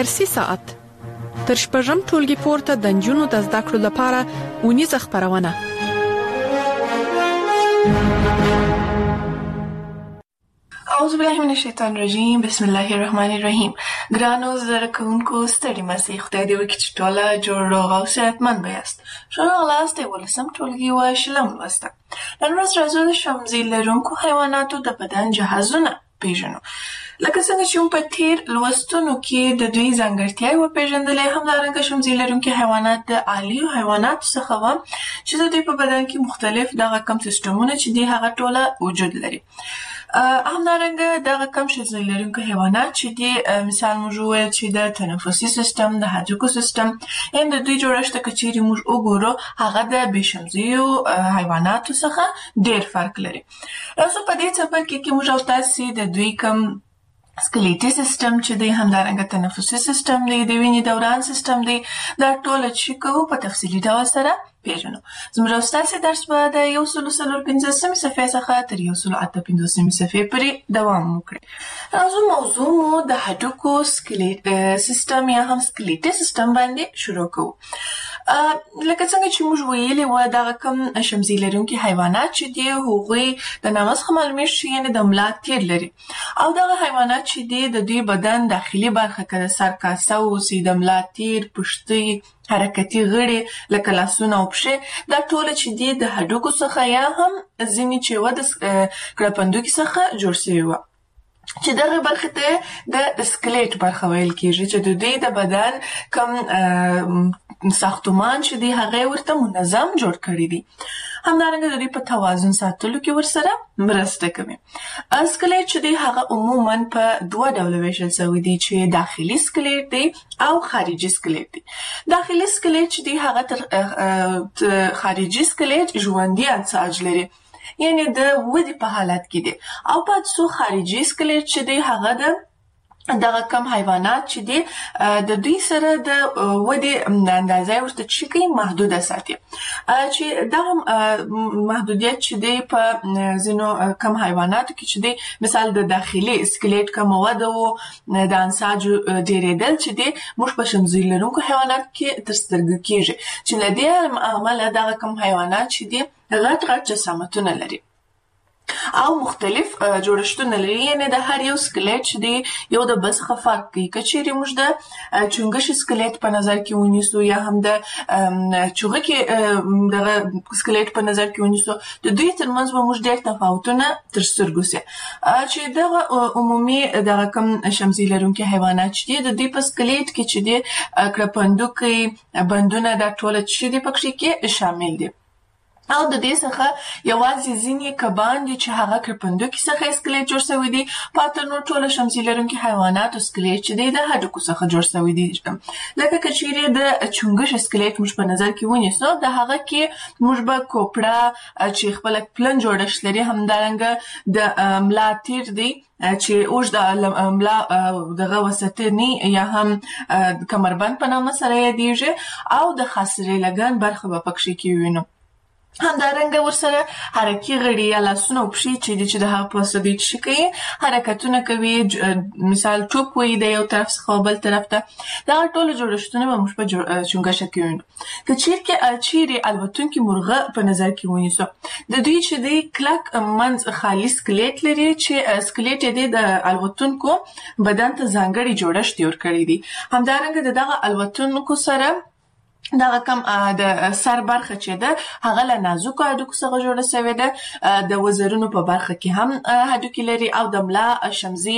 درسي ساعت تر شپږم ټولګي پورته د نجونو د زده کړو لپاره ونیزه خپرونه. اعوذ بالله من الشیطان الرجیم. بسم الله الرحمن الرحیم. ګرانو زده کوونکو ستړي مسئ، خدای دې وکړي چې ټوله جوړ روغ او صحتمند یاست. ښه راغلاست 11 ټولګي و شلم لوسته. نن ورځ راځو د شمزي لرونکو حیواناتو د بدن جهازونه پیژنو. لکه څنګه چې په تیر لوستونو کې د دوی ځانګړتیاوې وپېژندلې، همدارنګه شمزي لرونکي حیوانات د عالیو حیواناتو څخه وو چې د دوی په بدن کې مختلف دغه کم سیستمونه چې دي هغه ټوله وجود لري. همدارنګه دغه کم شمزي لرونکي حیوانات چې دي، مثال موږ وویل چې د تنفسي سیستم، د هډوکو سیستم، یعنې د دوی جوړښت که چیرې موږ وګورو هغه د بې شمزیو حیواناتو څخه ډېر فرق لري. راځو په دې څپرکي کې موږ او تاسې د دوی کم سکلیټي سیستم چې دی، همدارنګه تنفسي سیستم دی، د وینې دوران سیستم دی، دا ټوله چې کوو په تفصیلي ډول سره پیژنو. زموږ او ستاسې درس به د 145 صفحې څخه تر 158 صفحې پورې دوام وکړي. راځو موضوع مو د هډوکو سیستم یا هم سکلیټي سیستم باندې شروع کوو. لکه څنګه چې موږ ویلي وو، دغه کم شمزي لرونکي حیوانات چې دي هغوی د نامه څخه معلومیږي چې یعنې د ملا تیر لري، او دغه حیوانات چې دي د دوی بدن داخلي برخه که د سر کاسه اوسي، د ملا تیر، پښتۍ، حرکتي غړي لکه لاسونه او پښې، دا ټوله چې دي د هډوکو څخه یا هم ځینې چې وه د کړپندوکي څخه جوړ شوي وه، چې دغه برخه ته د سکلیټ برخه ویل کېږي، چې د دوی د بدن کم ساختمان چې دی هغه ورته منظم جوړ کړی دی. همدارنګه د دوی په توازن ساتلو کې ورسره مرسته کوي. سکلیټ چې دی هغه عموما په دوه ډوله ویشل شوی دی، چې داخلي سکلیټ دی او خارجي سکلیټ دی. داخلي سکلیټ چې دی هغه تر خارجي سکلیټ ژوندي انساج لري، یعنې د ودې په حالت کې دی، او پاتې څو خارجي سکلیټ چې دی هغه دغه کم حیوانات چې دي د دوی سره د ودې اندازه ورته چې کوي محدوده ساتي، چې دغه محدودیت چې دی په ځینو کم حیواناتو کې چې دی، مثال د داخلي سکلیټ کمه وده و، د انساج ډېرېدل چې دی موږ په شمزي لرونکو حیواناتو کې تر سترګو کېږي، چې له دې امله دغه کم حیوانات چې دی غټ غټ جسامتونه لري او مختلف جوړښتونه لري، یعنې د هر یو سکلیټ چې دی یو د بل څخه فرق کوي. که چیرې موږ د چونګښې سکلیټ په نظر کې ونیسو یا هم د چوغکې دغه سکلیټ په نظر کې ونیسو، د دوی ترمنځ به موږ ډېر تفاوتونه تر سترګو سي، چې دغه عمومي دغه کم شمزي لرونکي حیوانات چې دي د دوی په سکلیټ کې چې دی کړپندوکي، بندونه، دا ټوله چې دي پکې کې شامل دي. او د دې څخه یوازې ځینې کبان دي چې هغه کړپندوکي څخه سکلیټ جوړ شوی دی، پاته نور ټوله شمزي لرونکي حیواناتو سکلیټ چې دی د هډوکو څخه جوړ شوی دی. لکه که چیرې د چونګښې سکلیټ موږ په نظر کې ونیسو، د هغه کې موږ به کوپړه چې خپله پلن جوړښت لري، همدارنګه د ملا تیر دی چې اوږد ملا دغه وسطني یا هم کمربند په نامه سره یادیږي، او د خاصرې لګن برخه به پکې کې وینو. همدارنګه ورسره حرکي غړي یا لاسونه او پښې چې دي چې د هغه په واسطه دوی څه کوي، حرکتونه کوي، مثال ټوپ وهي د یو طرف څخه بل طرف ته، دغه ټوله جوړښتونه به موږ په چونګښه کې وینو. که چیرې الوتونکي مرغه په نظر کې ونیسو، د دوی چې دی کلک منځ خالي سکلیټ لري، چې سکلیټ یې دی د الوتونکو بدن ته ځانګړی جوړښت جوړ کړی دی. همدارنګه د دغه الوتونکو سره دغه کم د سر برخه چې ده هغه له نازکو هډوکو څخه جوړه شوې ده، د وزرونو په برخه کې هم هډوکي لري، او د ملا شمزي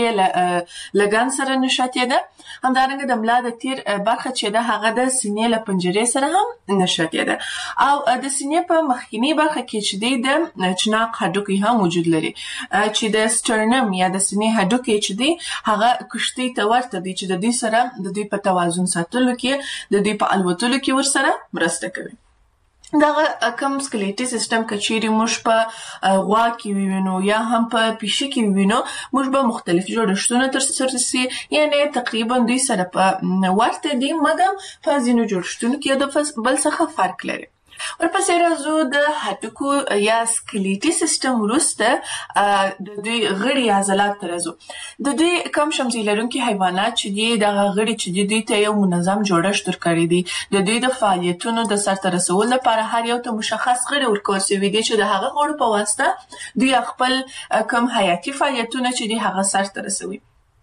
لګن سره نښتې ده. همدارنګه د ملا د تیر برخه چې ده هغه د سینې له پنجرې سره هم نښتې ده، او د سینې په مخکینی برخه کې چې دی د چناق هډوکي هم وجود لري، چې د سټرنم یا د سینې هډوکي چې دی هغه کښتۍ ته ورته دی، چې د دوی سره د دوی په توازن ساتلو کې، د دوی په الوتلو کې ورسره مرسته کوي. دغه کم سکلیټي سیستم که چیرې موږ په غوا کې ووینو یا هم په پیشي کې ووینو، موږ به مختلف جوړښتونه ترسره سي، یعنې تقریبا دوی سره په ورته دي، مګر په ځینو جوړښتونو کې د بل څخه فرق لري. ورپسې راځو د هډوکو یا سکلیټي سیستم وروسته د دوی غړي عضلات ته راځو. د دوی کم شمزي لرونکي حیوانات چې دي دغه غړي چې دي دوی ته یو منظم جوړښت ورکړی دی. د دوی د فعالیتونو د سرته رسولو لپاره هر یو ته مشخص غړي ورکول شوي دي چې د هغه غړو په واسطه دوی خپل کم حیاتي فعالیتونه چې دي هغه سرته رسوي.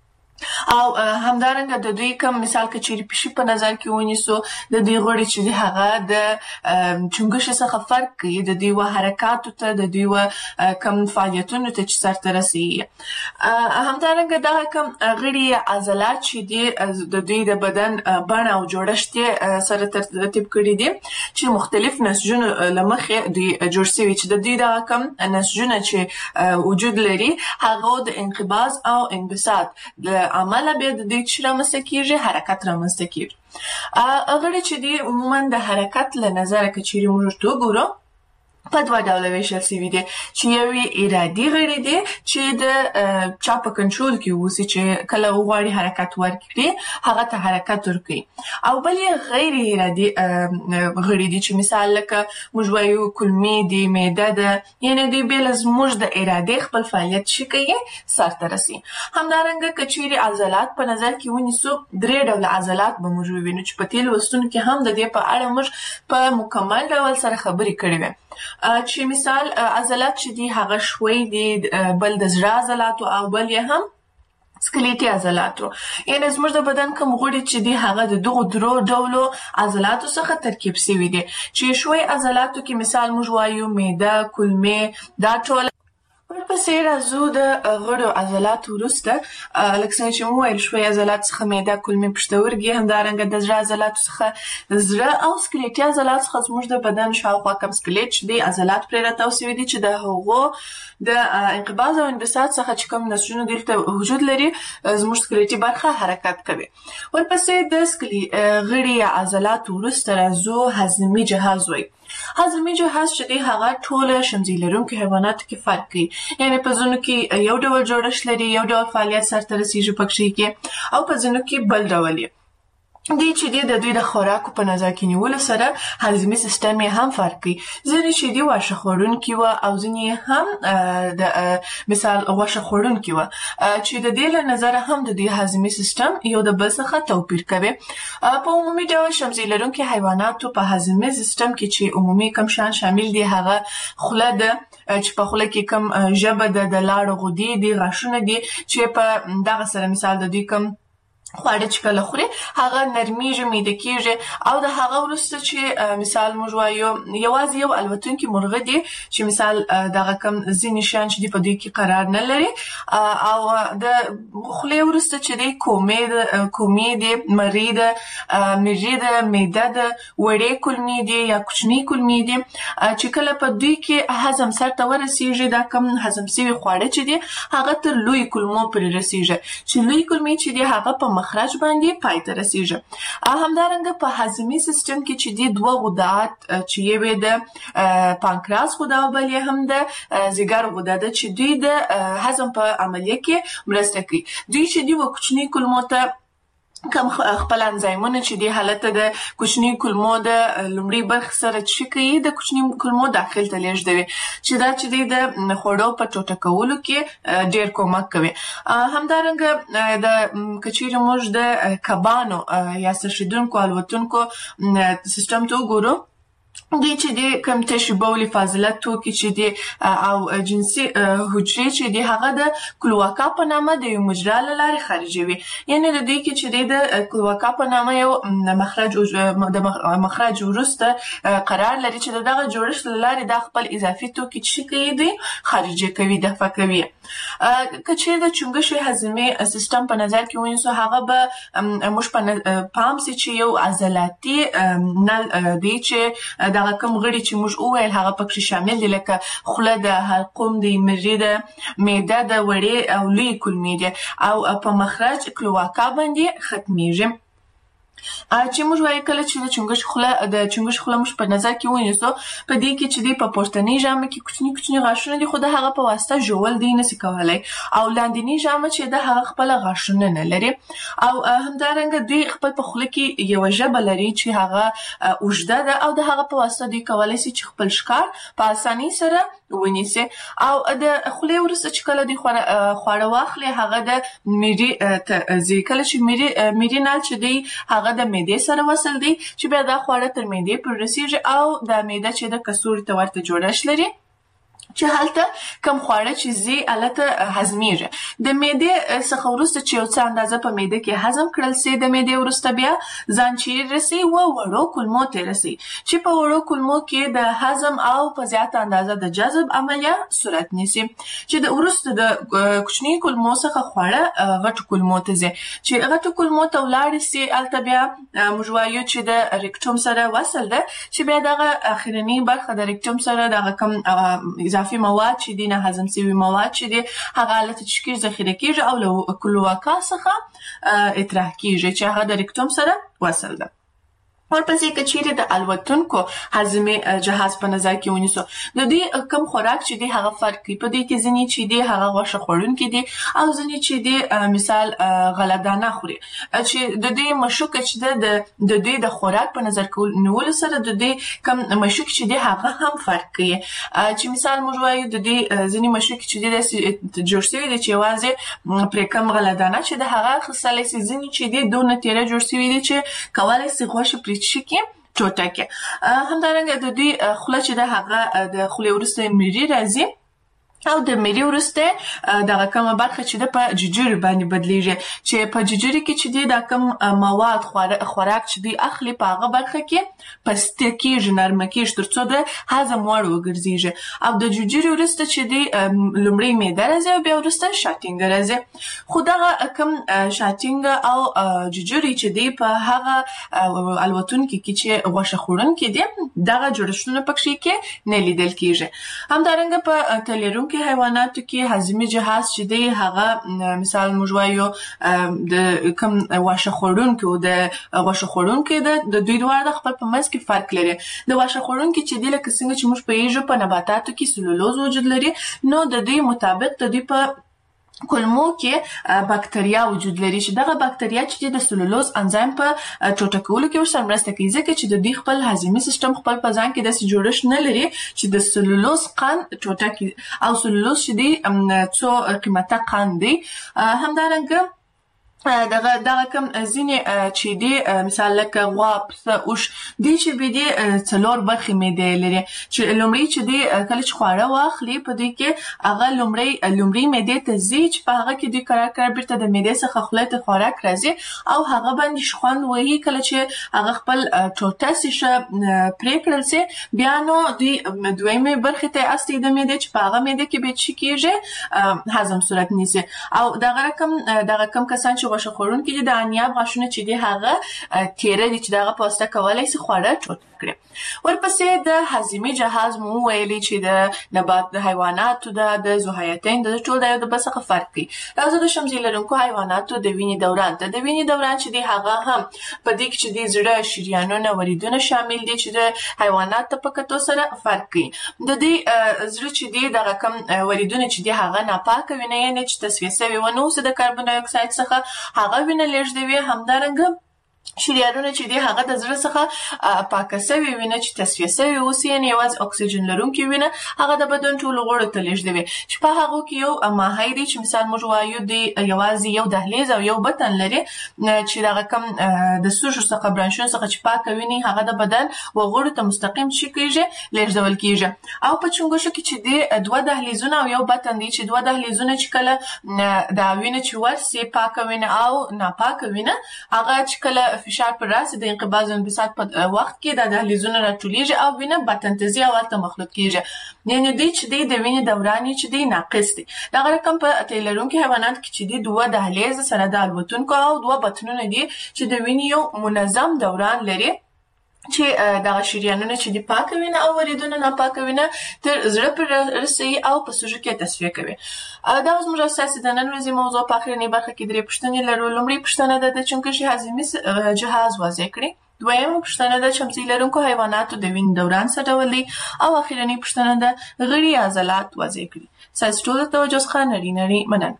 او همدارنګه د دوی کوم مثال کې چیرې پشي په نظر کې ونیسو د دوی غړي چې هغه د چنګښ څخه فرق کوي د دوی و حرکاتو ته د دوی و کوم فعالیتونو ته چې سرته رسیږي. همدارنګه دا کوم غړي عضلات چې دي د دوی د بدن بڼه او جوړښت سره ترتیب کړي دي چې مختلف نسجونو لمخې دوی جوړ شوي چې د دوی دا کوم نسجونه چې وجود لري هغه د انقباض او انبساط عمله بیا د دې چې رامنځته کېږي حرکت رامنځته کېږي. غړي چې دي عموما د حرکت له نظره که چیرې موږ ورته وګورو په دوه ډوله ویشل شوي دي چې یو یې ارادي غړي دي چې د چا په کنټرول کې اوسي چې کله وغواړي حرکت ورکړي هغه ته حرکت ورکوي او بل یې غیر ارادي غړي دي چې مثال لکه موږ وایو کولمې دي معده ده یعنې دوی بې له زموږ د ارادې خپل فعالیت چې کوي سرته رسي. همدارنګه که چیرې عضلات په نظر کې ونیسو درې ډوله عضلات به موږ ووینو چې په تېرو لوستونو کې هم د دې په اړه موږ په مکمل ډول سره خبرې کړې وې چې مثال عضلات چې دي هغه شوي دي بل د زړه عضلاتو او بل یې هم سکلیټي عضلاتو. یعنې زموږ د بدن کوم غړي چې دي هغه د دغو درو ډولو عضلاتو څخه ترکیب شوي دي چې شوي عضلاتو کې مثال موږ وایو معده کولمې دا ټول. ورپسې راځو د غړو عضلات وروسته لکه څنګه چې مو ویل شوي عضلات څخه معده کولمې پښتورګي همدارنګه د زړه عضلاتو څخه زړه او سکلیټي عضلات څخه زموږ د بدن شاوخوا کم سکلیټ چې دي عضلات پرې راتاو شوي دي چې د هغو د انقباض او انبساط څخه چې کوم نسجونه دلته وجود لري زموږ سکلیټي برخه حرکت کوي. ورپسې د غړي عضلات وروسته راځو هضمي جهاز وایي. هضمي جهاز چې دی هغه ټول شمزي لرونکو حیواناتو کې فرق کوي یعنې په ځینو کې یو ډول جوړښت لري یو ډول فعالیت سرته رسیږي پکې کې او په ځینو کې بل ډول یې دی چې دی د دوی د خوراکو په نظر کې نیولو سره هضمي سیستم یې هم فرق کوي. ځینې چې دی واښه خوړونکي وه او ځینې هم د مثال غوښه خوړونکي وه چې د دې له نظره هم د دوی هضمي سیستم یو د بل څخه توپیر کوي. په عمومي ډول شمزي لرونکي حیواناتو په هضمي سیستم کې چې عمومي کم شیان شامل دي هغه خوله ده چې په خوله کې کم ژبه ده د لاړو غدې دي غاښونه دي چې په دغه سره مثال د دوی کم خواړه چې کله خوري هغه نرمیږي میده کېږي او د هغه وروسته چې مثال موږ وایو یوازې یو الوتونکي مرغه دی چې مثال دغه کم ځینې شیان چې دي په دوی کې قرار نه لري او د خولې وروسته چې دی کومې دي مرۍ ده مږې ده معده ده وړې کولمې دي یا کوچنۍ کولمې دي چې کله په دوی کې هضم سرته ورسیږي دا کم هضم شوي خواړه چې دي هغه تر لوی کولمو پورې رسیږي چې لوی کولمې چې دي هغه په مخرج باندې پای ته رسیږي. همدارنګه په هضمي سیستم کې چې دي دوه غدات چې یوې د پانکراس غده او بل یې هم د ځیګر غده ده چې دوی د هضم په عملیه کې مرسته کوي. دوی چې دي و کوچني کولمو ته کم خپل انزایمونه چې دی حالت د کوچني کولمو د لومړي برخې سره چې کوي د کوچني کولمو داخل ته لیږدوي چې دا چې دی د خوړو په ټوټه کولو کې ډېر کومک کوي. همدارنګه د کچېرې موږ د کبانو یا څرخېدونکو الوتونکو سیستم ته وګورو دوی چې دی کوم تشې بولي فاضله توکي چې دی او جنسي حجرې چې دی هغه د کلواکا په نامه د یو مجرا له لارې خارجوي. یعنې د دوی کې چې دی د کلواکا په نامه یو مخرج وروسته قرار لري چې دغه جوړښت له لارې دا خپل اضافي توکي چې کوي دی خارجي کوي دفع کوي. که چیرې د چنګښې هضمي سیستم په نظر کې ونیسو هغه به موږ په پام سي چې یو عضلاتي نل دی چې دغه کوم غړي چې موږ وویل هغه پکې شامل دي لکه خوله ده حلقوم دی مرۍ ده معده ده وړې او لوی کولمې دي او په مخرج کلواکا باندې ختمیږي. چې موږ وایو کله چې د چنګښ خوله موږ په نظر کې ونیسو په دې کې چې دی په پورتنۍ ژامه کې کوچني غاښونه دي خو د هغه په واسطه ژول دی نشي کولای او لاندنۍ ژامه چې د هغه خپل غاښونه نه لري او همدارنګه دوی خپل په خوله کې یو ژبه لري چې هغه اوږده ده او د هغه په واسطه دوی کولای شي چې خپل ښکار په اسانۍ سره ونیسي او د خولې وروسته چې کله دوی خواړه واخلي هغه د میډې کله چې میډې نال چې دی هغه د معدې سره وصل دی چې بیا دا خواړه تر معدې پورې رسیږي او د معده چې د کڅوړې ته ورته جوړښت لري چې هلته کم خواړه چې زی الته هضمېږي د معدې څخه وروسته چې یو څه اندازه په معده کې هضم کړل سي د معدې وروسته بیا ځان چیرې رسي و وړو کولمو ته رسي چې په وړو کولمو کې د هضم او په زیاته اندازه د جذب عملیه صورت نیسي چې د وروسته د کوچني کولمو څخه خواړه غټو کولمو ته ځي چې غټو کولمو ته ولاړ سي الته بیا موږ وایو چې د ریکټوم سره وصل ده چې بیا دغه اخرنی برخه د ریکټوم سره دغه کم اضافي مواد چې دي نه هضم شوي مواد چې دي هغه حالت چې ذخیره کیږي او له کلوواکا څخه اطراح کیږي چې هغه د ریکټوم سره وصل ده ورپسې کچېرې د الوتونکو هضمي جهاز په نظر کې ونیسو د دې کم خوراک چې دی هغه فرق کوي په دې کې ځینې چې دی هغه غوښه خوړونکي دي او ځینې چې دی مثال غلهدانه خوري چې د دې مشوک چې د دې د خوراک په نظر کې نیول سره د دې کم مشوک چې دی هغه هم فرق کوي چې مثال موږ وایو د دې ځینې مشوک چې دی جوړ شوی دی چې یوازې پرې کم غلهدانه چې د هغه خصلې ځینې چې دی دونه تیره جوړ شوی دی چې کولای شي غوښه شکی ټوټه کې همدارنګه د دوی خوله چې د هغه د خولې وروسته میډې راځي او د میډې وروسته دغه کومه برخه چې د په ججوري باندې بدلیږي چې په ججوري کې چې د کوم مواد خوراک چې دی اخلي په هغه برخه کې پسته کېږي نرمه کېږي ترڅو د هضم وړ وګرځيږي او د ججوري وروسته چې دی لومړی معده راځي او بیا وروسته شاتینګ راځي خو دغه کوم شاتینګ او ججوري چې دی په هغه الوتونکو کې چې غوښه خوړونکي دي دغه جوړښتونه پکې کې نه لیدل کېږي همدارنګه په تلرونکو حیواناتو کې هضمي جهاز چې دی هغه مثال موږ وایو د کوم غوښه خوړونکو د دوی دواړه خپل په منځ کې فرق لري د غوښه خوړونکو چې دی لکه څنګه چې موږ په یوه په نباتاتو کې سلولوز وجود لري نو د دوی مطابق د دوی په کولمو کې بکتریا وجود لري چې دغه بکتریا چې د سلولوز انزیم په ټوټه کولو کې ورسره مرسته کوي ځکه چې د دوی خپل هضمي سیستم خپل په ځان کې داسې جوړښت نه لري چې د سلولوز قند ټوټه کړي او سلولوز چې دی څو قیمته قند دی همدارنګه دغه کوم ځینې چې دی مثال لکه غوا پسه اوښ دی چې به دی څلور برخې معده لري چې لومړی چې دی کله چې خواړه واخلي په دې کې هغه لومړی معده ته ځي چې په هغه کې دی کار بیرته د معده څخه خولې ته خوراک راځي او هغه باندې شخوند وهي کله چې هغه خپل ټوټه سیشه پرې کړل سي بیا نو دی دویمه برخه ته اصلي د معده چې په هغه معده کې به چی کېږي هضم صورت نیسي او دغه کم کسان چې غوښه خوړونکي دي د انیاب غاښونه چې دي هغه تیره دي چې دغه پاسته کولای شي خواړه ټوټ کړي ورپسې د هضمي جهاز مو ویلي چې د نبات د حیواناتو د ذوحیاتین د ټول د بل څخه فرق کوي راځو د شمزي لرونکو حیواناتو د وینې دوران ته د وینې دوران چې دی هغه هم په دې کې چې د زړه شریانونه وریدونه شامل دي چې د حیواناتو په کتو سره فرق کوي د دې زړه چې دی دغه کم وریدونه چې دی هغه ناپاک وینه یې چې تصفیه شوی و نو د کاربن ډای اکساید څخه هغه وینه لږدوي همدارنګه شریانونه چې دی هغه د زړه څخه پاکه شوی وینه چې تصفیه شوی اوسي یعنې یوازې اکسیجن لرونکي وینه هغه د بدن ټولو غړو ته لېږدوي چې په هغو کې یو ماهی دی چې مثال موږ وایو دی یوازې یو دهلیز او یو بطن لري چې دغه کم د سوژو څخه برانشونو څخه چې پاکه وینه هغه د بدن وغړو ته مستقیم شي کېږي لېږدول کېږي او په چونګښو کې چې دی دوه دهلیزونه او یو بطن دی چې دوه دهلیزونه چې کله دا وینه چې ورسي پاکه وینه او ناپاکه وینه هغه چې کله فشار پر راسي د انقباض او انبساط په وخت کې د دهلیزونو راټولیږي او وینه بطن ته ځي او ورته مخلوط کېږي یعنې دی چې دی د وینې دوران چې دی ناقص دی دغه رقم په تیلرونکو حیوانات کې چې دی دوه دهلیز سره د الوتونکو او دوه بطنونه دي چې د وینې یو منظم دوران لري چې دغه شریانونه چې د پاکه وینه او وریدونه ناپاکه وینه تر زړه پورې رسوي او په سوژو کې تصفیه کوي. دا زموږ اساسي د نن ورځې موضوع په اخرنۍ برخه کې درې پوښتنې لرو. لومړۍ پوښتنه ده د چونکشي هاضمي جهاز واضح کړي. دویمه پوښتنه ده چمڅۍ لرونکو حیواناتو د وینې دوران څه ډول دی او اخرنۍ پوښتنه ده غړي عضلات واضح کړي. ستاسو ټولو توجه څخه نړۍ مننه.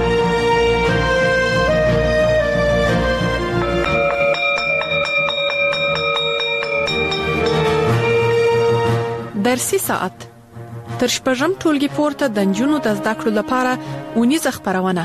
درسي ساعت تر شپږم ټولګي پورته د نجونو د زده کړو لپاره اونیزه خپرونه.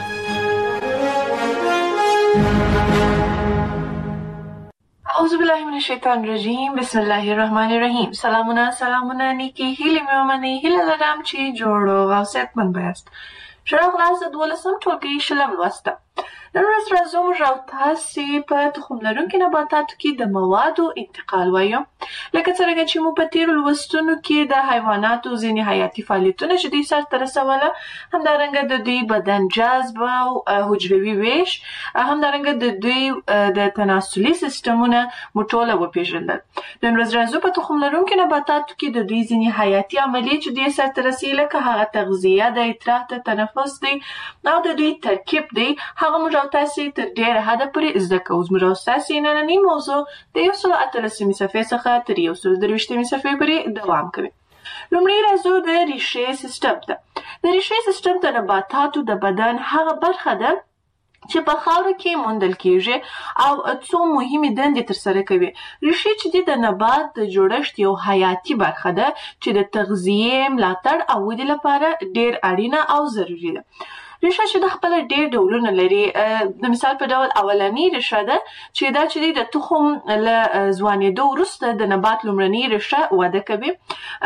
اعوذ بالله من الشیطان الرجیم. بسم الله الرحمن الرحیم. سلامونه نیکی هیله مې ومنئ. هیله لرم چې جوړ او صحتمند یاست. ښه راغلاست د 12م ټولګي شلم لوسته. نن ورځ راځو موږ او تاسې په تخم لرونکي نباتاتو کې د موادو انتقال وایو. لکه څرنګه چې موږ په تېرو لوستونو کې د حیواناتو ځینې حیاتي فعالیتونه چې دوی سرته رسوله، همدارنګه د دوی بدن جذب او حجروي ویش، همدارنګه د دوی د تناسلي سیستمونه موږ ټوله وپېژندل. نن ورځ راځو په تخم لرونکي نباتاتو کې د دوی ځینې حیاتي عملیې چې دوی سرته رسوي، لکه هغه تغذیه د اطراح د تنفس دی او د دوی ترکیب دی، هغه موږ او تاسې تر ډېره حده پورې زده کوو. زموږ او ستاسې نننۍ موضوع د 118 صفحې څخه تر 123 صفحې پورې دوام کوي. لومړی راځو د ریښې سیستم ته. د ریښې سیستم د نباتاتو د بدن هغه برخه ده چې په خاوره کې موندل کېږي او څو مهمې دندې ترسره کوي. ریښې چې د نبات د جوړښت یو حیاتي برخه ده چې د تغذیې، ملاتړ او ودې لپاره ډېر اړینه او ضروري ده. ریښه چې د خپل ډېر ډولونه لري. د مثال په ډول اولنۍ ریښه ده چې دا چې د تخم له ځوانېدو وروسته د نبات لومړنۍ ریښه وده کوي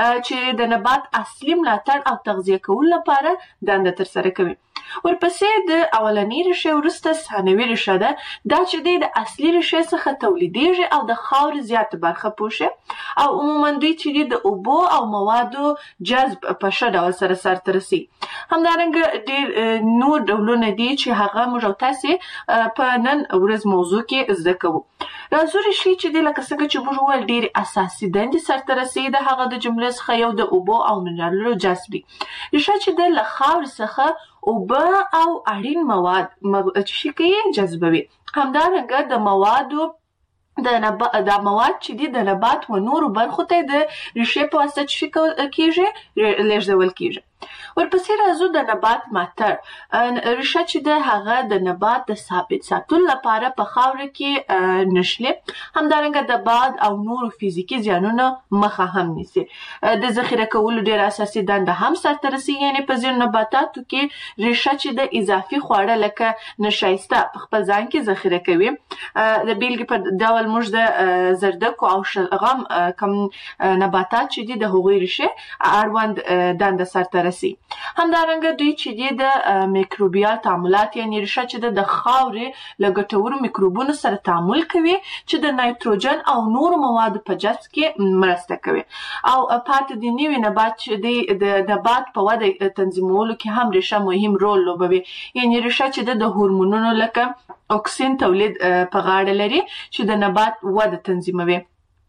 چې د نبات اصلي ملاتړ او تغذیه کولو لپاره دنده ترسره کوي. ورپسې د اولنۍ ریښې وروسته ثانوي ریښه ده. دا چې د اصلي ریښې څخه تولیدېږي او د خاورې زیاته برخه پوښي او عموما دوی چې د اوبو او موادو جذب په ښه ډول سره سرته رسي. همدارنګه ډېر نور ډولونه دي چې هغه موږ او تاسې په نن ورځ موضوع کې زده کوو. راځو ریښې چې دي لکه څنګه چې موږ وویل ډېرې اساسي دندې سرته رسوي. د هغه د جملې څخه یو د اوبو او منرالونو جذب دی. ریښه چې له خاورې څخه اوبه او اړین مواد چې کوي جذبوي. همدارنګه د موادو د مواد چې دي د نبات و نورو برخو ته د ریښې په واسطه چې کېږي لیږدول کېږي. ورپسې راځو د نبات ملاتړ. ریښه چې د هغه د نبات د ثابت ساتلو لپاره په خاوره کې نښلي، همدارنګه د باد او نورو فزیکي زیانونو مخه هم نیسي. د ذخیره کولو ډېره اساسي دنده هم سرته رسوي. یعنې په ځینو نباتاتو کې ریښه چې د اضافي خواړه لکه نشایسته په خپل ځان کې ذخیره کوي. د بیلګې په ډول موږ د زردکو او شلغم کوم نباتات چې دي د هغوی ریښې اړوند دنده سرته رسي. همدارنګه دوی چې دي د میکروبیال تعاملات، یعنې ریښه چې د خاورې له ګټورو میکروبونو سره تعامل کوي چې د نایتروجن او نورو موادو په جذب کې مرسته کوي. او پاتې د نوي نبات چې دی د نبات په وده تنظیمولو کې هم ریښه مهم رول لوبوي. یعنې ریښه چې د هورمونونو لکه اکسین تولید په غاړه لري چې د نبات وده تنظیموي.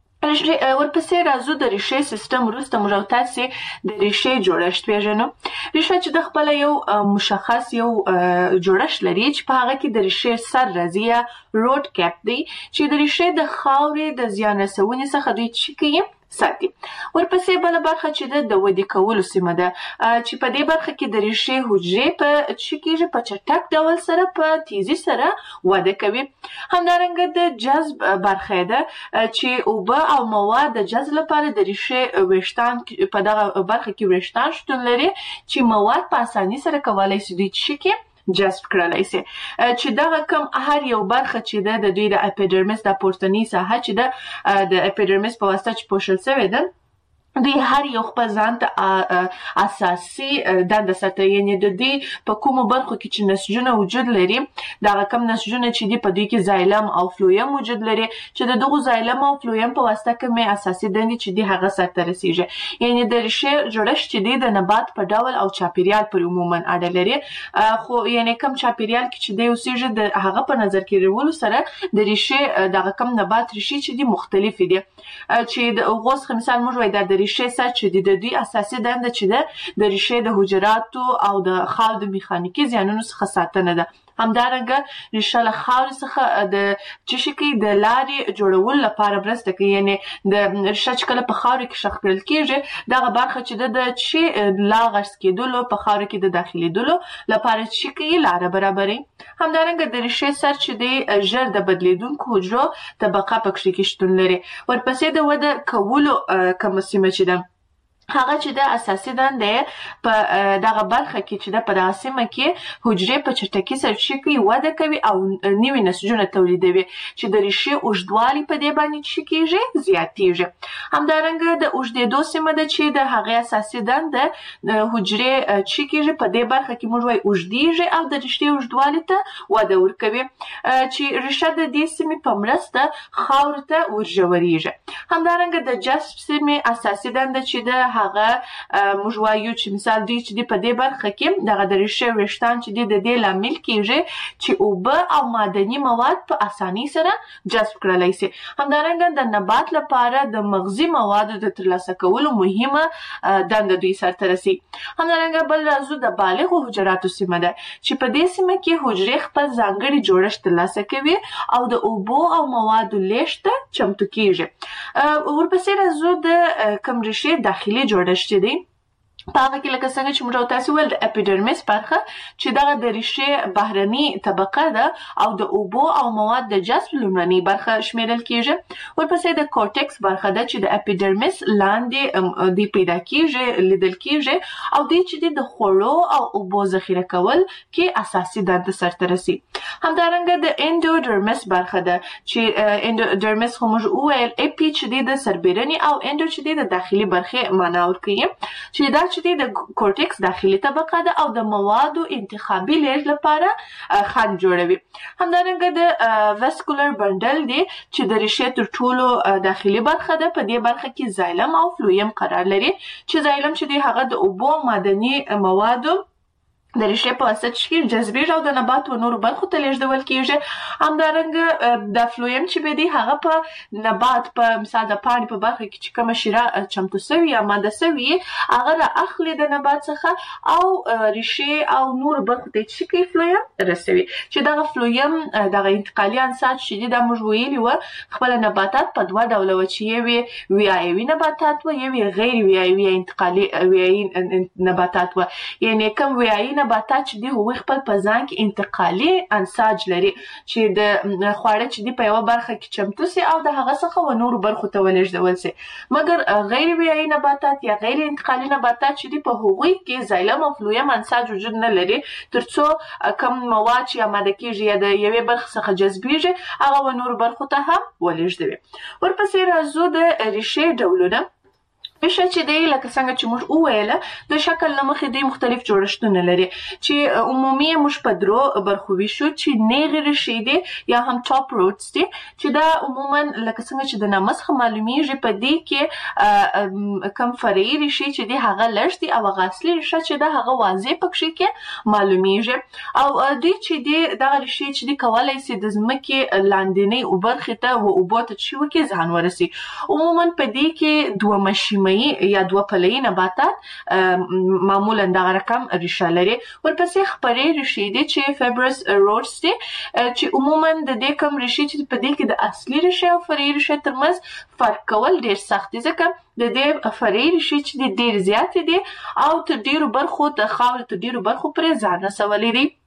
ورپسې راځو د ریښې سیستم وروسته موږ او تاسې د ریښې جوړښت پېژنو. ریښه چې د خپله یو مشخص یو جوړښت لري چې په هغه کې د ریښې سر راځي یا روټ کیپ دی چې د ریښې د خاورې د زیان رسونې څخه دوی څه کوي ساتي. ورپسې بله برخه چې د ودې کولو سیمه ده چې په دې برخه کې د ریښې حجرې په څه کېږي په چټک ډول سره په تیزی سره وده کوي. همدارنګه د جذب برخه ده چې اوبه او مواد د جذب لپاره د ریښې ویښتان په دغه برخه کې ویښتان شتون لري چې مواد په اسانۍ سره کولی شي دوی څه کړي جذب کړلی سي. چې دغه کم هر یو برخه چې ده د دوی د اپیډرمس د پورتنۍ ساحه چې ده د اپیډرمس په واسطه چې پوښل شوې ده دوی هر یو خپل ځان ته اساسي دنده ساتي، یعنی د دې په کومو برخو کې چې نسجونه وجود لري، دغه کم نسجونه چې دي په دوی کې زایلم او فلویم وجود لري، چې د دغو زایلم او فلویم په واسطه کومې اساسي دندې چې دي هغه سرته رسیږي. یعنی د ریښې جوړښت چې دی د نبات په ډول او چاپیریال پر عموما اړه لري، خو یعنی کم چاپیریال کې چې دی اوسیږي د هغه په نظر کې نیولو سره د ریښې دغه کم نبات ریښې چې دي مختلفې دي، چې د هغو څخه مثال موږ وایو د ریښې سر چې دی د دوی اساسي دنده چې ده د ریښې د حجراتو او د خاورو د میخانیکي زیانونو څخه ساتنه ده. همدارنګه ریښه له خاورې څخه د څه شي کوي د لارې جوړولو لپاره مرسته کوي، یعنی د ریښه چې کله په خاورې کې ښخ کړل کېږي دغه برخه چې ده د چې لا غرس کېدلو په خاورې کې د داخلېدلو لپاره څه کوي لاره برابروي. همدارنګه د ریښې سر چې دی ژر د بدلیدونکو حجرو طبقه پکې کې شتون لري. ورپسې د وده کولو کومه سیمه چې ده هغه چې د اساسي دنده په دغه برخه کې چې د په دغه سیمه کې حجرې په چټکۍ سره چې کوي وده کوي او نوي نسجونه تولیدوي، چې د ریښې اوږدوالی په دې باندې چې کېږي زیاتېږي. همدارنګه د اوږدېدو سیمه ده چې د هغې اساسي دنده حجرې چې کېږي په دې برخه کې موږ وایو اوږدېږي او د ریښې اوږدوالي ته وده ورکوي، چې ریښه د دې سیمې په مرسته خاورو ته ورژورېږي. همدارنګه د جذب سیمې اساسي دنده چې د هغه موږ وایو چې مثال دوی چې دی په دې برخه کې دغه د ریښې ویښتان چې دی د دې لامل کېږي چې اوبه او معدني مواد په اسانۍ سره جذب کړلی سي. همدارنګه د نبات لپاره د مغذي موادو د ترلاسه کولو مهمه دنده دوی سرته رسي. همدارنګه بل راځو د بالغو حجراتو سیمه ده چې په دې سیمه کې حجرې خپل ځانګړي جوړښت ترلاسه کوي او د اوبو او موادو لیږد ته چمتو کېږي. ورپسې راځو د کوم ریښې داخلي جوړښت دی په هغه کې لکه څنګه چې موږ تاسو ویل د اپیډرمیس برخه چې دغه د ریښې بهرني طبقه ده او د اوبو او مواد د جذب لومړنۍ برخه شمیرل کېږي. ورپسې د کورټکس برخه ده چې د اپیډرمیس لاندې دی پیدا کېږي لیدل کېږي او دی چې د خوړو او اوبو ذخیره کول کې اساسي دنده سرته رسي. همدارنګه د انډوډرمس برخه ده چې انډوډرمس خو موږ وویل اپي چې دی د سربیرني او انډو چې دی د داخلي برخې معنا ورکوي، چې دا چې دی د کورټکس داخلي طبقه ده او د موادو انتخابي لیږد لپاره خنډ جوړوي. همدارنګه د واسکولر بندل دی چې د ریښې تر ټولو داخلي برخه ده، په دې برخه کې زایلم او فلویم قرار لري، چې زایلم چې دی هغه د اوبو معدني موادو د ریښې په واسطه چې جذبېږي او د نبات و نورو برخو ته لیږدول کېږي. همدارنګه د فلویم چې دی هغه په نبات په مثال د پاڼې په برخه کې چې کومه شیره چمتو سوي یا ماده سوي هغه را اخلي د نبات څخه او ریښې او نورو برخو ته چې کوي فلویم رسوي، چې دغه فلویم دغه انتقالي انساج چې دی دا موږ ویلي وه خپله نباتات په دوه ډوله وه، چې یو ویایوي نباتات وه، یو غیر ویایوي انتقالي ویایي نباتات وه. یعنی کوم ویایي نباتات چې دی هغوی خپل په ځان کې انتقالي انساج لري چې د خواړه چې دی په یوه برخه کې چمتو سي او د هغه څخه و نورو برخو ته ولېږدول سي. مګر غیر ویایي نباتات یا غیر انتقالي نباتات چې دی په هغوی کې زایلم او فلویم انساج وجود نه لري، ترڅو کم مواد چې اماده کېږي یا د یوې برخې څخه جذبېږي هغه و نورو برخو ته هم ولېږدوي. ورپسې راځو د ریښې ډولونه. ریښه چې دی لکه څنګه چې موږ وویله د شکل له مخې دوی مختلف جوړښتونه لري، چې عمومي موږ په درو برخو ویشو چې نیغې ریښې دي یا هم ټاپ روټس دي، چې دا عموما لکه څنګه چې د نامه څخه معلومیږي په دې کې کم فرعي ریښې چې دي هغه لږ دي او هغه اصلي ریښه چې ده هغه واضح پکې کې معلومیږي. او دوی چې دي دغه ریښې چې دي کولی سي د ځمکې لاندنۍ برخې ته و اوبو ته چې وکړي ځان ورسي. عموما په دې کې دوه مشیمه یا دوه پلهیي نباتات معمولا دغه رقم ریښه لري. ورپسې خپرې ریښې دي چې فیبرس روټس دي، چې عموما د دې کوم ریښې چې په دې کې د اصلي ریښې او فرعي ریښې ترمنځ فرق کول ډېر سخت دي، ځکه د دې فرعي ریښې چې دي ډېر زیاتې دي او تر ډېرو برخو د خاورې تر ډېرو برخو پرې ځان رسولی دی.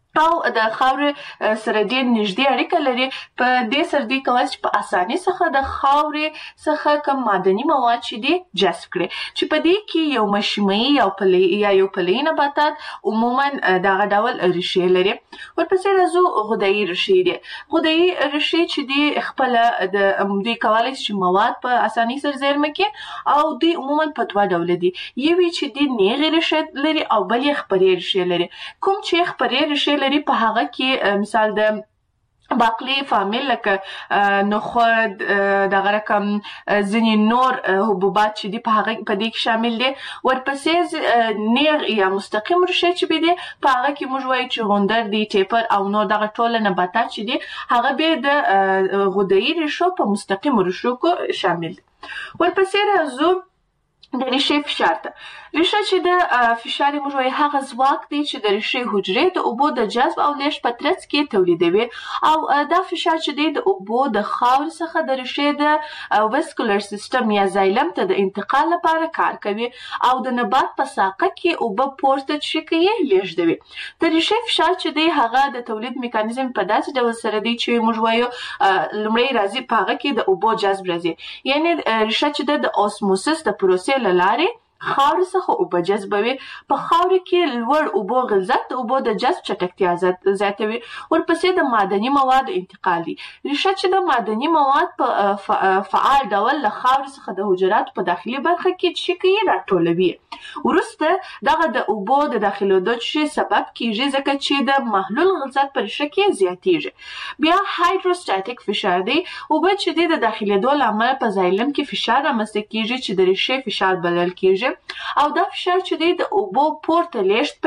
او د خاورې سره ډېر نږدې اړیکه لري. په دې سره دوی کولی شي په اسانۍ څخه د خاورې څخه کوم معدني مواد چې دي جذب کړي، چې په دې کې یو مشیمیي یا یو پلهیي نباتات عموما دغه ډول ریښې لري. ورپسې راځو غدایي ریښې دي. غدایي ریښې چې دي خپله دوی کولی شي مواد په اسانۍ سره زیرمه کړي او دوی عموما په دوه ډوله دي، یوې چې دي نیغې ریښې لري او بل یې خپرې ریښې لري. کوم چې خپرې ریښې لري په هغه کې مثال د باقلي فامیل لکه نخود، دغه رقم ځینې نور حبوبات چې دي په دې کې شامل دي. ورپسې نیغ یا مستقیم ریښې چې دي په هغه کې موږ وایو چې غوندر دي، ټیپر او نور دغه ټول نباتات چې دي هغه بیا د غدایي ریښو په مستقیمو ریښو کې شامل دي. ورپسې راځو د ریښې فشار ته. ریښه چې د فشار موږ وایو هغه ځواک دی چې د ریښې حجرې د اوبو د جذب او لیږد په ترڅ کې تولیدوي، او دا فشار چې دی د اوبو د خاورې څخه د ریښې د ویسکولر سیستم یا زایلم ته د انتقال لپاره کار کوي او د نبات په ساقه کې اوبه پورته چې کوي لیږدوي. د ریښې فشار چې دی هغه د تولید میکانیزم په داسې ډول سره دی چې موږ وایو لومړی راځي په هغه کې د اوبو جذب راځي، یعنی ریښه چې د اوسموسس د پروسې له لارې خاورې څخه اوبه جذبوي. په خاورې کې لوړ اوبو غلظت د اوبو د جذب چټکتیا زیاتوي. ورپسې د معدني موادو انتقال دی. ریښه چې د معدني مواد په فعال ډول له خاورې څخه د حجراتو په داخلي برخه کې چې کوي راټولوي. وروسته دغه د اوبو د داخلېدو چې سبب کیږي ځکه چې د محلول غلظت په ریښه کې زیاتیږي. بیا هایدروستاتیک فشار دی. اوبه چې د داخلېدو له امله په زایلم کې فشار رامنځته کیږي چې د ریښې فشار بلل کیږي، او دا فشار چې دی د اوبو پورته لیږد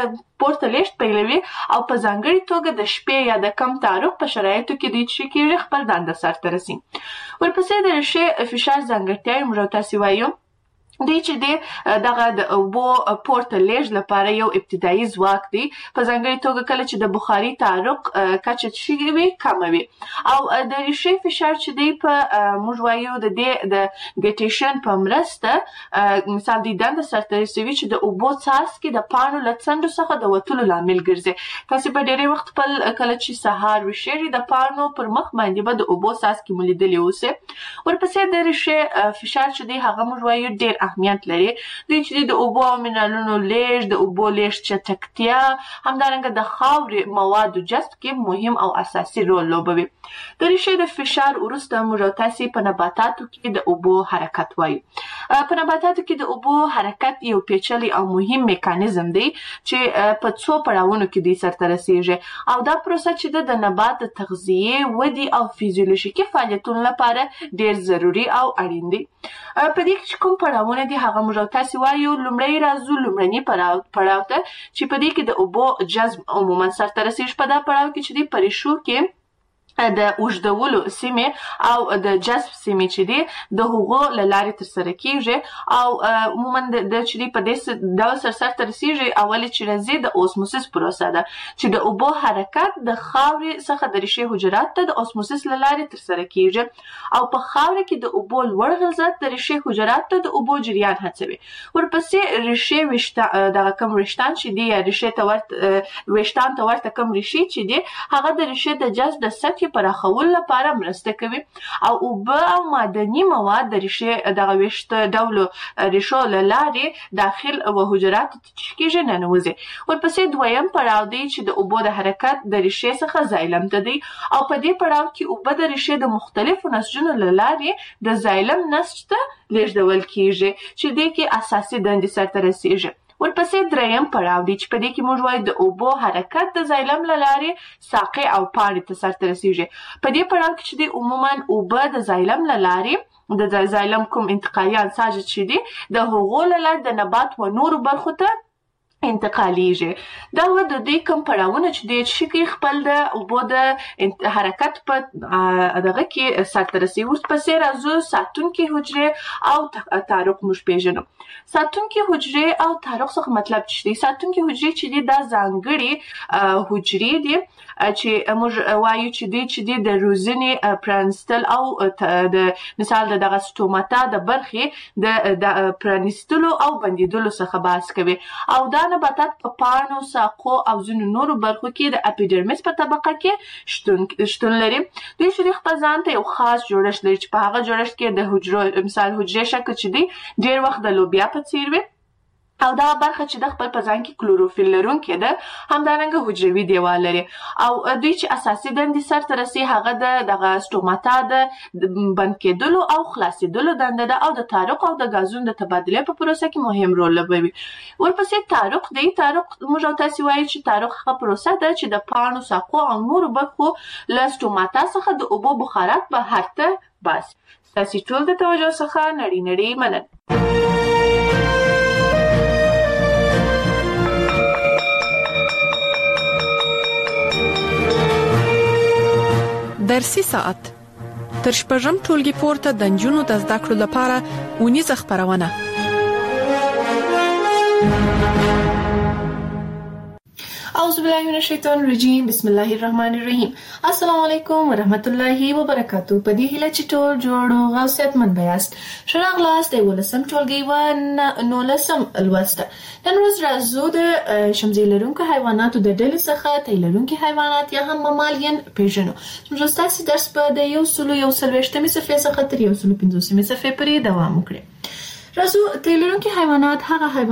پیلوي او په ځانګړې توګه د شپې یا د کم تعرق په شرایطو کې دی چې کېږي خپل دنده سرته رسي. ورپسې د ریښې فشار ځانګړتیاوې موږ تاسې وایو دی چې دی دغه د اوبو پورته لیږد لپاره یو ابتدایي ځواک دی، په ځانګړې توګه کله چې د بخاري تعرق کچه چې وي کمه وي. او د ریښې فشار چې دی په موږ وایو د دې د ګټیشن په مرسته مثال دی دنده سرته رسوي چې د اوبو څاڅکي د پاڼو له څنډو څخه د وتلو لامل ګرځي. تاسې به ډېری وخت خپل کله چې سهار وشېږي د پاڼو پر مخ باندې به د اوبو څاڅکي مو لیدلي اوسئ. ورپسې د ریښې فشار چې دی هغه موږ وایو ډېر اهمیت لري. دوی چې د اوبو او منرالونو لیږد، د اوبو لیږد چټکتیا، همدارنګه د خاورې موادو جذب کې مهم او اساسي رول لوبوي. د ریښې د فشار وروسته موږ تاسې په نباتاتو کې د اوبو حرکت وایو. په نباتاتو کې د اوبو حرکت یو پیچلی او مهم میکانیزم دی چې په څو پړاوونو کې دی سرته رسیږي، او دا پروسه چې د نبات د تغذیې، ودې او فیزیولوژیکي فعالیتونو لپاره ډېر ضروري او اړین دی. په دې کې کوم پړاوونه دي هغه موږ تاسې وایو. لومړی راځو لومړني پړاو ته چې په دې کې د اوبو جذب عموما سرته رسیږي. په دا پړاو کې چې دی په ریښو کې د اوږدولو سیمې او د جذب سیمې چې دي د هغو له لارې ترسره کیږي، او عموما د چې دی په دې ډول سرته رسیږي. اولې چې راځي د اوسموسس پروسه ده چې د اوبو حرکت د خاورې څخه د ریښې حجراتو ته د اوسموسس له لارې ترسره کیږي، او په خاوره کې د اوبو لوړ غلظت د ریښې حجراتو ته د اوبو جریان هڅوي. ورپسې ریښې دغه کم ویښتان چې دي یا ریښې ته ورته ویښتان ته ورته کم ریښې چې دي هغه د ریښې د جذب د سطحې پراخولو لپاره مرسته کوي، او اوبه او معدني مواد د ریښې دغه ویښته ډولو ریښو له لارې داخل و حجراتو ته چې کېږي ننوځي. ورپسې دویم پړاو دی چې د اوبو د حرکت د ریښې څخه زایلم ته دی، او په دې پړاو کې اوبه د ریښې د مختلفو نسجونو له لارې د زایلم نسج ته لیږدول کېږي چې دې کې اساسي دندې سرته رسیږي. ورپسې دریم پړاو دی چې په دې کې موږ وایو د اوبو حرکت د زایلم له لارې ساقې او پاڼې ته سرته رسیږي. په دې پړاو کې چې دی عموما اوبه د زایلم له لارې د زایلم کوم انتقالي انساج چې دی د هغو له لارې د نبات و نورو برخو ته انتقالیږي. دا و د دې کوم پړاوونه چې دی چې خپل د اوبو د حرکت په دغه کې سرته رسي. ورپسې راځو ساتونکي حجرې او تعرق موږ پېژنو. ساتونکي حجرې او تعرق څخه مطلب څه دی؟ ساتونکي حجرې چې دی دا ځانګړي حجرې دي چې موږ وایو چې دی د روزنې پرانستل او د مثال دغه سټوماتا د برخې د پرانستلو او بندیدلو څخه بحث کوي، او دا نباتات په پاڼو، ساقو او ځینو نورو برخو کې د اپیډرمیس په طبقه کې شتون لري. دوی شریخ په ځان ته یو خاص جوړښت لري چې په هغه جوړښت کې د حجرو مثال حجرې شکل چې دی ډېر وخت د لوبیا په څیر وي او دا برخه چې د خپل په ځان کې کلوروفیل لرونکې ده همدارنګه حجروي دیوال لري او دوی چې اساسي دندې سرته رسي هغه د دغه سټوماتا د بند کېدلو او خلاصېدلو دنده ده او د تعرق او د غازونو د تبادلې په پروسه کې مهم رول لوبوي. ورپسې تعرق دی. تعرق موږ او تاسو وایو چې تعرق هغه پروسه ده چې د پاڼو، ساقو او نورو برخو له سټوماتا څخه د اوبو بخارات بهر ته باسي. تاسو ټول د توجه څخه نړۍ مننه. درسي ساعت تر شپږم ټولګي پورته د نجونو د زده کړو لپاره اونیزه خپرونه. اعوذ بالله من الشیطان الرجیم. بسم الله الرحمن الرحیم. السلام علیکم ورحمت الله وبرکاتہ. په دې هیله چې ټول جوړ او غوثیتمن بیاست. ښه راغلاست د 19م ټولګي و 19م لوست. نن ورځ راځو د شمزې لرونکو حیواناتو د ډلې څخه تی لرونکي حیوانات یا هم ممالین پیژنو. موږ ستاسو درس په د 140 صفحې څخه تر 150 صفحې پورې دوام وکړي. راځو تی لرونکي حیوانات هغه